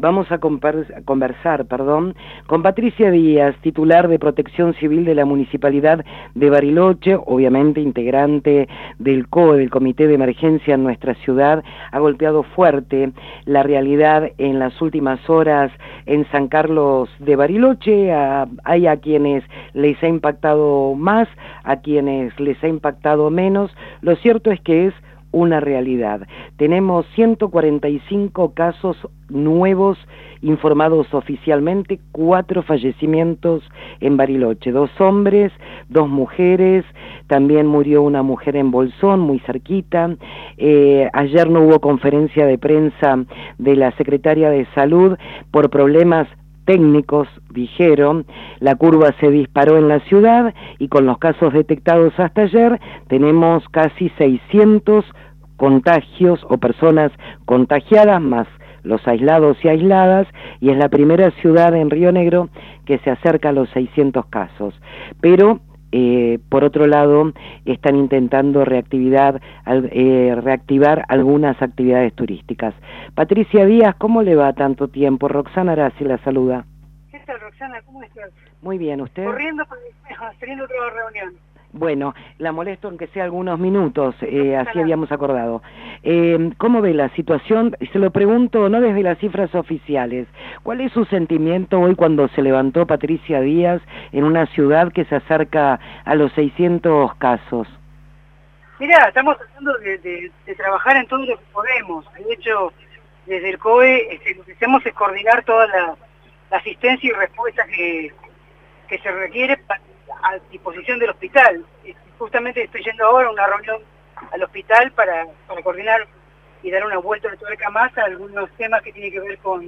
Vamos a conversar, con Patricia Díaz, titular de Protección Civil de la Municipalidad de Bariloche, obviamente integrante del COE, del Comité de Emergencia en nuestra ciudad. Ha golpeado fuerte la realidad en las últimas horas en San Carlos de Bariloche. Hay a quienes les ha impactado más, a quienes les ha impactado menos. Lo cierto es que es una realidad. Tenemos 145 casos nuevos informados oficialmente, 4 fallecimientos en Bariloche, 2 hombres, 2 mujeres, también murió una mujer en Bolsón, muy cerquita. Ayer no hubo conferencia de prensa de la Secretaria de Salud por problemas técnicos, dijeron. La curva se disparó en la ciudad y con los casos detectados hasta ayer tenemos casi 600 contagios o personas contagiadas, más los aislados y aisladas, y es la primera ciudad en Río Negro que se acerca a los 600 casos. Pero por otro lado, están intentando reactivar algunas actividades turísticas. Patricia Díaz, ¿cómo le va tanto tiempo? Roxana Arasi la saluda. ¿Qué tal, Roxana? ¿Cómo estás? Muy bien, ¿usted? Corriendo, teniendo otra reunión. Bueno, la molesto aunque sea algunos minutos, así habíamos acordado. ¿Cómo ve la situación? Se lo pregunto no desde las cifras oficiales. ¿Cuál es su sentimiento hoy cuando se levantó Patricia Díaz en una ciudad que se acerca a los 600 casos? Mirá, estamos tratando de trabajar en todo lo que podemos. De hecho, desde el COE lo que hacemos es coordinar toda la asistencia y respuesta que se requiere a disposición del hospital. Justamente estoy yendo ahora a una reunión al hospital para coordinar y dar una vuelta de tuerca más a algunos temas que tienen que ver con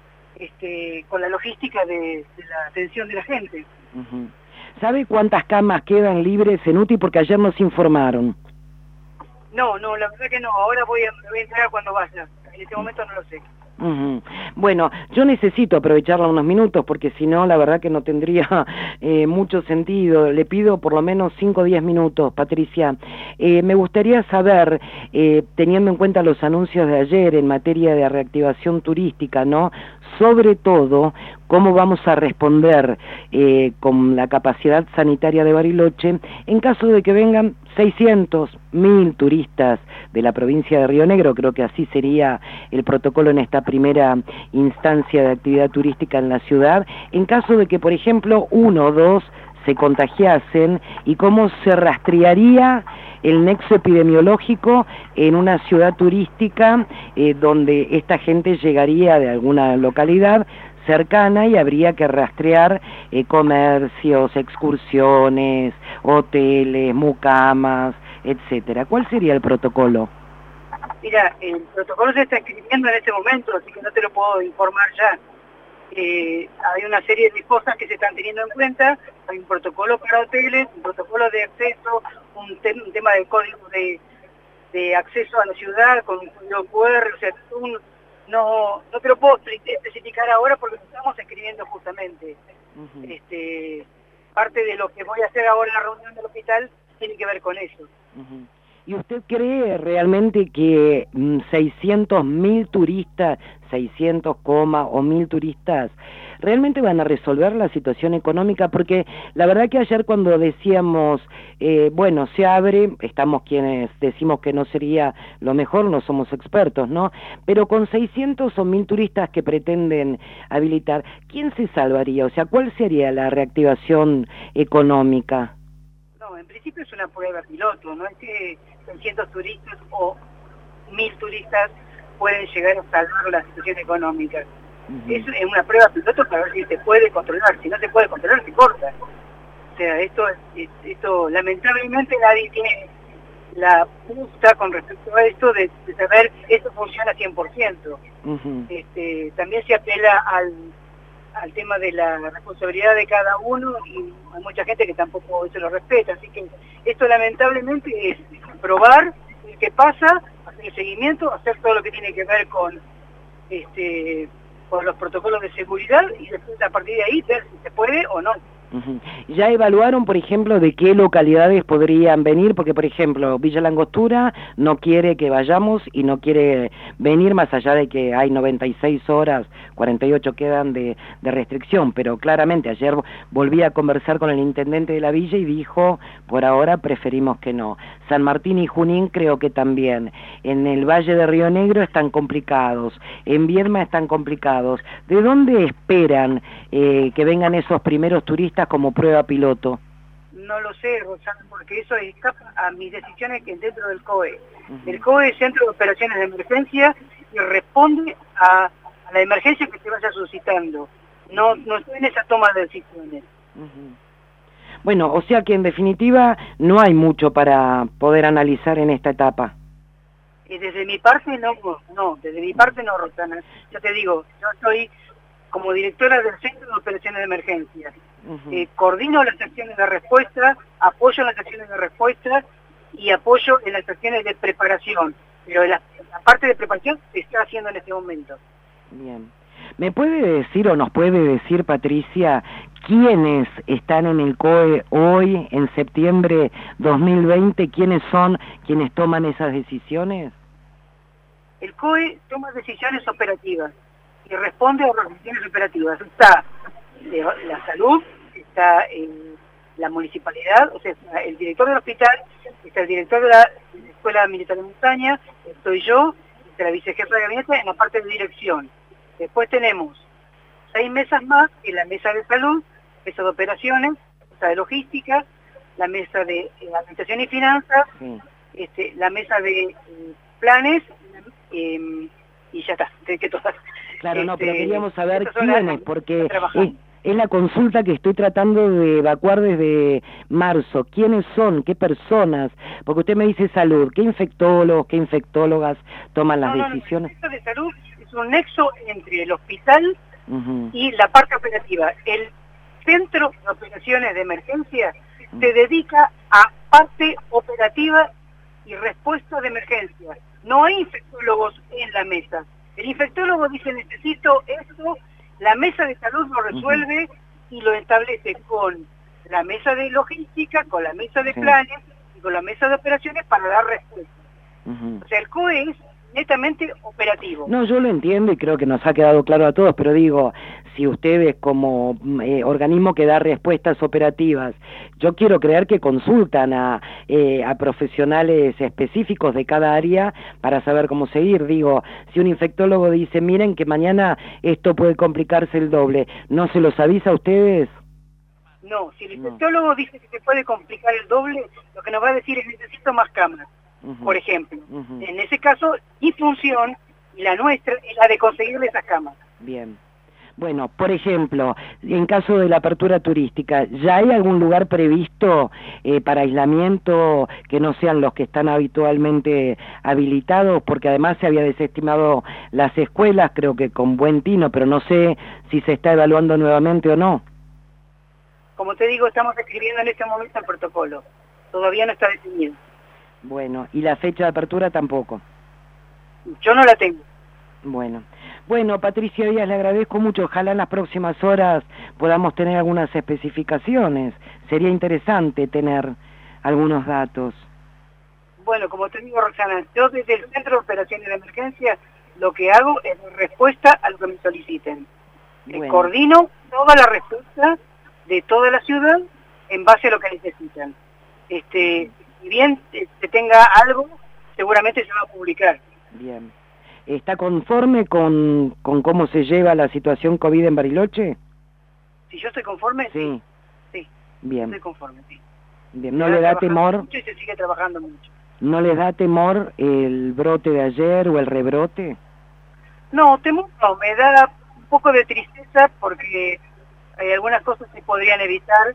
la logística de la atención de la gente. Uh-huh. ¿Sabe cuántas camas quedan libres en UTI? Porque ayer nos informaron. No, la verdad que no. Ahora me voy a entregar cuando vaya. En este momento no lo sé. Uh-huh. Bueno, yo necesito aprovecharla unos minutos porque si no, la verdad que no tendría mucho sentido. Le pido por lo menos 5 o 10 minutos, Patricia. Me gustaría saber, teniendo en cuenta los anuncios de ayer en materia de reactivación turística, ¿no? Sobre todo, cómo vamos a responder con la capacidad sanitaria de Bariloche en caso de que vengan 600, 1000 turistas de la provincia de Río Negro. Creo que así sería el protocolo en esta primera instancia de actividad turística en la ciudad, en caso de que, por ejemplo, 1 o 2 se contagiasen, y cómo se rastrearía el nexo epidemiológico en una ciudad turística donde esta gente llegaría de alguna localidad cercana y habría que rastrear comercios, excursiones, hoteles, mucamas, etcétera. ¿Cuál sería el protocolo? Mira, el protocolo se está escribiendo en este momento, así que no te lo puedo informar ya. Hay una serie de cosas que se están teniendo en cuenta. Hay un protocolo para hoteles, un protocolo de acceso, un tema de código de acceso a la ciudad con un código QR, o sea, no te lo puedo especificar ahora porque lo estamos escribiendo justamente. Uh-huh. Parte de lo que voy a hacer ahora en la reunión del hospital tiene que ver con eso. Uh-huh. ¿Y usted cree realmente que 600.000 turistas, 600, o 1000 turistas, realmente van a resolver la situación económica? Porque la verdad que ayer cuando decíamos, bueno, se abre, estamos quienes decimos que no sería lo mejor, no somos expertos, ¿no? Pero con 600 o 1000 turistas que pretenden habilitar, ¿quién se salvaría? O sea, ¿cuál sería la reactivación económica? No, en principio es una prueba piloto, no es que 600 turistas o 1000 turistas pueden llegar a salvar la situación económica. Uh-huh. Es una prueba piloto para ver si se puede controlar. Si no se puede controlar, se corta. O sea, esto lamentablemente nadie tiene la justa con respecto a esto de saber esto funciona 100%. Uh-huh. También se apela al tema de la responsabilidad de cada uno y hay mucha gente que tampoco eso lo respeta, así que esto lamentablemente es probar qué pasa, hacer el seguimiento, hacer todo lo que tiene que ver con los protocolos de seguridad y después a partir de ahí ver si se puede o no. Ujú. ¿Ya evaluaron, por ejemplo, de qué localidades podrían venir? Porque, por ejemplo, Villa Langostura no quiere que vayamos y no quiere venir, más allá de que hay 96 horas, 48 quedan de restricción, pero claramente ayer volví a conversar con el intendente de la villa y dijo, por ahora preferimos que no. San Martín y Junín creo que también. En el Valle de Río Negro están complicados, en Viedma están complicados. ¿De dónde esperan que vengan esos primeros turistas como prueba piloto? No lo sé, Rosana, porque eso escapa a mis decisiones que dentro del COE. El COE es Centro de Operaciones de Emergencia y responde a la emergencia que se vaya suscitando. No estoy en esa toma de decisiones. Bueno, o sea que en definitiva no hay mucho para poder analizar en esta etapa. Desde mi parte no, desde mi parte no, Rosana. Ya te digo, yo estoy como directora del Centro de Operaciones de Emergencia. Coordino las acciones de respuesta, apoyo en las acciones de respuesta y apoyo en las acciones de preparación. Pero la parte de preparación se está haciendo en este momento. Bien. ¿Me puede decir o nos puede decir, Patricia, quiénes están en el COE hoy, en septiembre 2020? ¿Quiénes son quienes toman esas decisiones? El COE toma decisiones operativas y responde a las decisiones operativas. Está la salud, está la municipalidad, o sea, está el director del hospital, está el director de la Escuela Militar de Montaña, estoy yo, está la vicejefa de gabinete en la parte de dirección. Después tenemos 6 mesas más, que es la mesa de salud, mesa de operaciones, mesa de logística, la mesa de administración y finanzas, la mesa de planes, y ya está, que todas. Claro, no, pero queríamos saber quiénes, porque es la consulta que estoy tratando de evacuar desde marzo. ¿Quiénes son? ¿Qué personas? Porque usted me dice salud. ¿Qué infectólogos, qué infectólogas toman las decisiones? El de salud es un nexo entre el hospital y la parte operativa. El Centro de Operaciones de Emergencia se dedica a parte operativa y respuesta de emergencia. No hay infectólogos en la mesa. El infectólogo dice, necesito esto, la mesa de salud lo resuelve y lo establece con la mesa de logística, con la mesa de planes y con la mesa de operaciones para dar respuesta. O sea, el COE es netamente operativo. No, yo lo entiendo y creo que nos ha quedado claro a todos, pero digo, si ustedes como organismo que da respuestas operativas, yo quiero creer que consultan a profesionales específicos de cada área para saber cómo seguir. Digo, si un infectólogo dice, miren que mañana esto puede complicarse el doble, ¿no se los avisa a ustedes? No, si el infectólogo dice que se puede complicar el doble, lo que nos va a decir es necesito más camas. Por ejemplo, en ese caso, mi función y la nuestra es la de conseguirle esas camas. Bien. Bueno, por ejemplo, en caso de la apertura turística, ¿ya hay algún lugar previsto para aislamiento que no sean los que están habitualmente habilitados? Porque además se había desestimado las escuelas, creo que con buen tino, pero no sé si se está evaluando nuevamente o no. Como te digo, estamos escribiendo en este momento el protocolo. Todavía no está definido. Bueno, ¿y la fecha de apertura tampoco? Yo no la tengo. Bueno, Patricia Díaz, le agradezco mucho. Ojalá en las próximas horas podamos tener algunas especificaciones. Sería interesante tener algunos datos. Bueno, como te digo, Roxana, yo desde el Centro de Operaciones de Emergencia lo que hago es respuesta a lo que me soliciten. Coordino toda la respuesta de toda la ciudad en base a lo que necesitan. Si bien se tenga algo, seguramente se va a publicar. Bien. ¿Está conforme con cómo se lleva la situación COVID en Bariloche? Si yo estoy conforme, sí. Bien. Estoy conforme, sí. Bien, ¿no le da temor? Mucho y se sigue trabajando mucho. ¿No les da temor el brote de ayer o el rebrote? No, temor no, me da un poco de tristeza porque hay algunas cosas que se podrían evitar,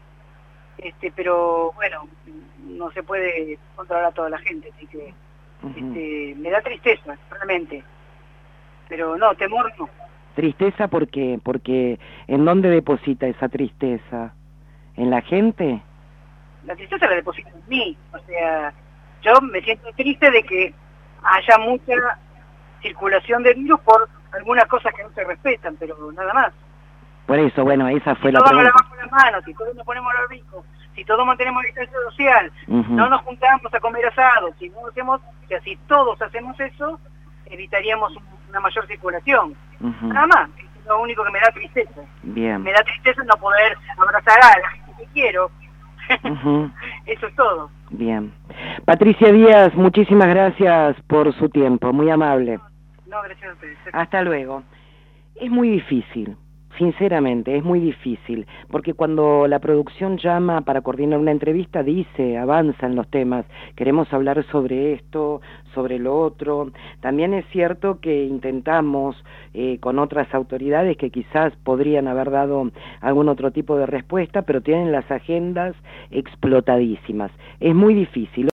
pero bueno, no se puede controlar a toda la gente, así que me da tristeza, realmente. Pero no, temor no. ¿Tristeza por qué? Porque ¿en dónde deposita esa tristeza? ¿En la gente? La tristeza la deposita en mí, o sea, yo me siento triste de que haya mucha circulación de virus por algunas cosas que no se respetan, pero nada más. Por eso, bueno, esa fue si la todos pregunta. nos lavamos las manos, si todos nos ponemos los ricos, si todos mantenemos distancia social, no nos juntamos a comer asado, si no hacemos, o sea, si todos hacemos eso, evitaríamos una mayor circulación. Nada más, es lo único que me da tristeza. Bien. Me da tristeza no poder abrazar a la gente que quiero. Eso es todo. Bien. Patricia Díaz, muchísimas gracias por su tiempo, muy amable. No, gracias a ustedes. Hasta luego. Es muy difícil, sinceramente, es muy difícil, porque cuando la producción llama para coordinar una entrevista, dice, avanza en los temas, queremos hablar sobre esto, sobre lo otro. También es cierto que intentamos con otras autoridades que quizás podrían haber dado algún otro tipo de respuesta, pero tienen las agendas explotadísimas. Es muy difícil.